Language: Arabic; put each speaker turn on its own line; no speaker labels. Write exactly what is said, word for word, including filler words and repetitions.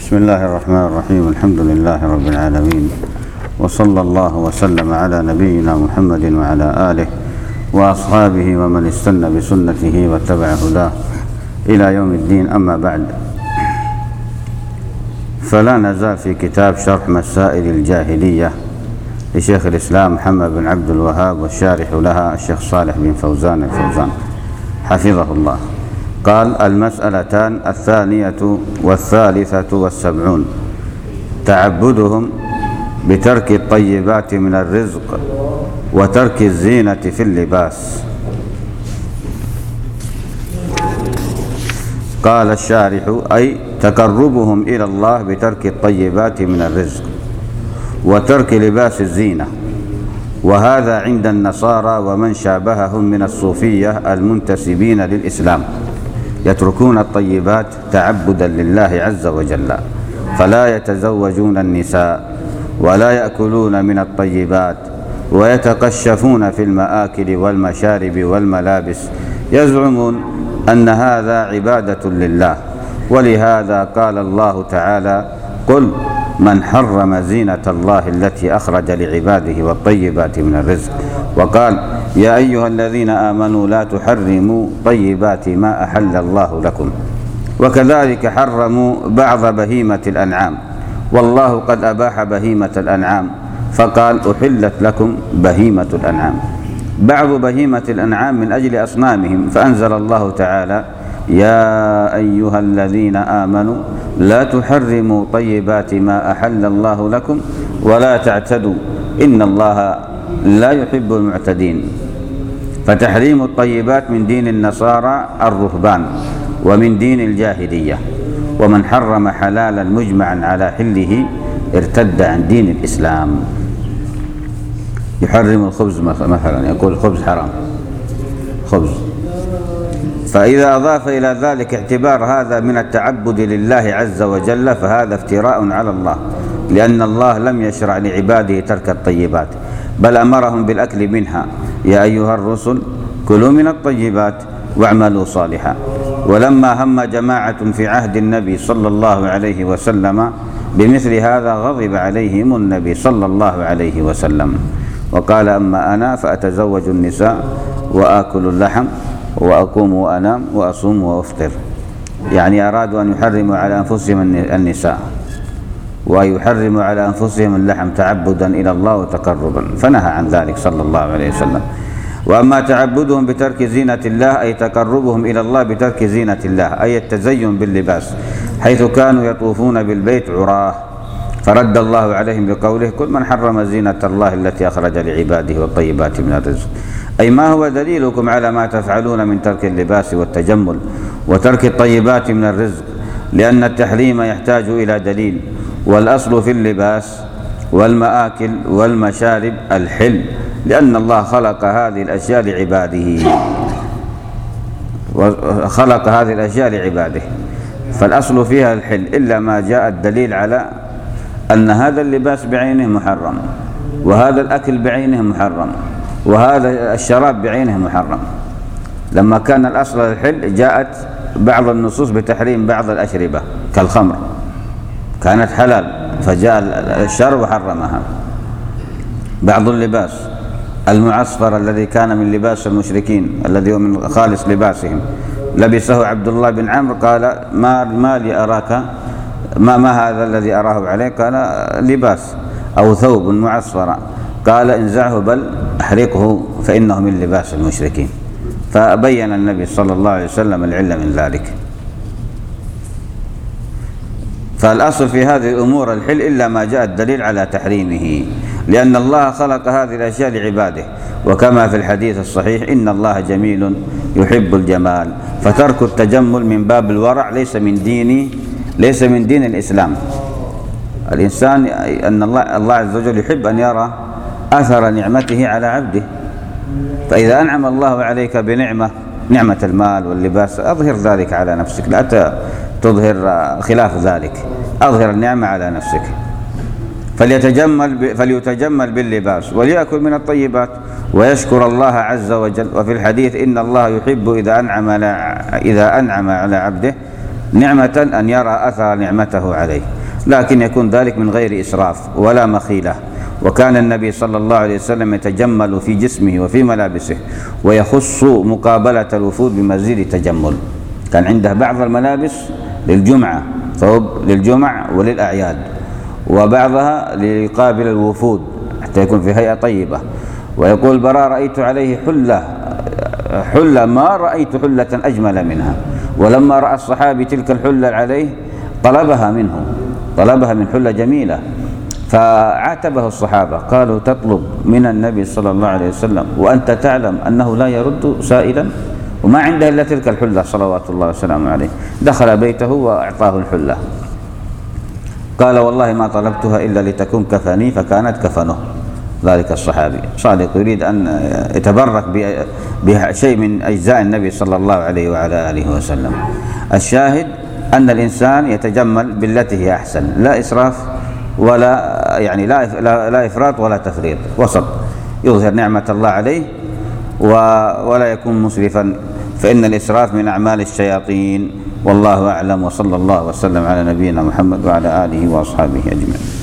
بسم الله الرحمن الرحيم. الحمد لله رب العالمين، وصلى الله وسلم على نبينا محمد وعلى آله وأصحابه ومن استنى بسنته واتبع هداه إلى يوم الدين. أما بعد، فلا نزال في كتاب شرح مسائل الجاهلية لشيخ الإسلام محمد بن عبد الوهاب، والشارح لها الشيخ صالح بن فوزان الفوزان حفظه الله. قال: المسألتان الثانية والثالثة والسبعون تعبدهم بترك الطيبات من الرزق وترك الزينة في اللباس. قال الشارح: أي تقربهم إلى الله بترك الطيبات من الرزق وترك لباس الزينة، وهذا عند النصارى ومن شابههم من الصوفية المنتسبين للإسلام، يتركون الطيبات تعبدا لله عز وجل، فلا يتزوجون النساء ولا يأكلون من الطيبات، ويتقشفون في المآكل والمشارب والملابس، يزعمون أن هذا عبادة لله. ولهذا قال الله تعالى: قل من حرم زينة الله التي أخرج لعباده والطيبات من الرزق. وقال: يا أيها الذين آمنوا لا تحرموا طيبات ما أحل الله لكم. وكذلك حرموا بعض بهيمة الأنعام، والله قد أباح بهيمة الأنعام فقال: أحلت لكم بهيمة الأنعام. بعض بهيمة الأنعام من أجل أصنامهم، فأنزل الله تعالى: يا أيها الذين آمنوا لا تحرموا طيبات ما أحل الله لكم ولا تعتدوا إن الله لا يحب المعتدين. فتحريم الطيبات من دين النصارى الرهبان ومن دين الجاهلية، ومن حرم حلالا مجمعا على حله ارتد عن دين الإسلام. يحرم الخبز مثلا، يقول الخبز حرام، خبز. فإذا أضاف إلى ذلك اعتبار هذا من التعبد لله عز وجل فهذا افتراء على الله، لأن الله لم يشرع لعباده ترك الطيبات، بل أمرهم بالأكل منها: يا أيها الرسل كلوا من الطيبات واعملوا صالحا. ولما هم جماعة في عهد النبي صلى الله عليه وسلم بمثل هذا غضب عليهم النبي صلى الله عليه وسلم وقال: أما أنا فأتزوج النساء وآكل اللحم وأقوم وأنام وأصوم وأفطر. يعني أرادوا أن يحرموا على أنفسهم النساء ويحرموا على أنفسهم اللحم تعبدا إلى الله وتقربا، فنهى عن ذلك صلى الله عليه وسلم. وأما تعبدهم بترك زينة الله أي تقربهم إلى الله بترك زينة الله، أي التزين باللباس، حيث كانوا يطوفون بالبيت عراه، فرد الله عليهم بقوله: قل من حرم زينة الله التي أخرج لعباده والطيبات من الرزق. أي ما هو دليلكم على ما تفعلون من ترك اللباس والتجمل وترك الطيبات من الرزق؟ لأن التحريم يحتاج إلى دليل، والأصل في اللباس والمآكل والمشارب الحل، لأن الله خلق هذه الأشياء لعباده وخلق هذه الأشياء لعباده، فالأصل فيها الحل، إلا ما جاء الدليل على أن هذا اللباس بعينه محرم، وهذا الأكل بعينه محرم، وهذا الشراب بعينه محرم. لما كان الأصل الحل جاءت بعض النصوص بتحريم بعض الأشربة كالخمر، كانت حلال فجاء الشرع وحرمها. بعض اللباس المعصفر الذي كان من لباس المشركين الذي هو من خالص لباسهم، لبسه عبد الله بن عمرو، قال: ما, ما لي أراك ما, ما هذا الذي أراه عليه؟ قال: لباس أو ثوب معصفر. قال: انزعه بل أحرقه فإنه من لباس المشركين. فبين النبي صلى الله عليه وسلم العلة من ذلك. فالأصل في هذه الأمور الحل، إلا ما جاء الدليل على تحريمه، لأن الله خلق هذه الأشياء لعباده، وكما في الحديث الصحيح: إن الله جميل يحب الجمال. فترك التجمل من باب الورع، ليس من دين ليس من دين الإسلام. الإنسان أن الله الله عز وجل يحب أن يرى أثر نعمته على عبده، فإذا أنعم الله عليك بنعمة نعمة المال واللباس أظهر ذلك على نفسك، لا تظهر خلاف ذلك، أظهر النعمة على نفسك. فليتجمل فليتجمل باللباس وليأكل من الطيبات ويشكر الله عز وجل. وفي الحديث: إن الله يحب إذا أنعم إذا أنعم على عبده نعمة أن يرى أثر نعمته عليه. لكن يكون ذلك من غير إسراف ولا مخيلة. وكان النبي صلى الله عليه وسلم يتجمل في جسمه وفي ملابسه، ويخص مقابلة الوفود بمزيد تجمل. كان عنده بعض الملابس للجمعة، ثوب للجمع وللأعياد، وبعضها ليقابل الوفود حتى يكون في هيئة طيبة. ويقول براء رأيت عليه حلة حلة ما رأيت حلة أجمل منها، ولما رأى الصحابي تلك الحلة عليه طلبها منه، طلبها من حلة جميلة، فعاتبه الصحابة قالوا تطلب من النبي صلى الله عليه وسلم وأنت تعلم أنه لا يرد سائلا، وما عنده إلا تلك الحلة صلوات الله وسلامه عليه. دخل بيته وأعطاه الحلة، قال والله ما طلبتها إلا لتكون كفني، فكانت كفنه. ذلك الصحابي صادق يريد أن يتبرك بشيء من أجزاء النبي صلى الله عليه وعلى آله وسلم. الشاهد أن الإنسان يتجمل بالتي هي أحسن، لا إسراف ولا يعني لا لا إفراط ولا تفريط، وسط، يظهر نعمة الله عليه ولا يكون مسرفا، فإن الإسراف من أعمال الشياطين. والله أعلم، وصلى الله وسلم على نبينا محمد وعلى آله وأصحابه أجمعين.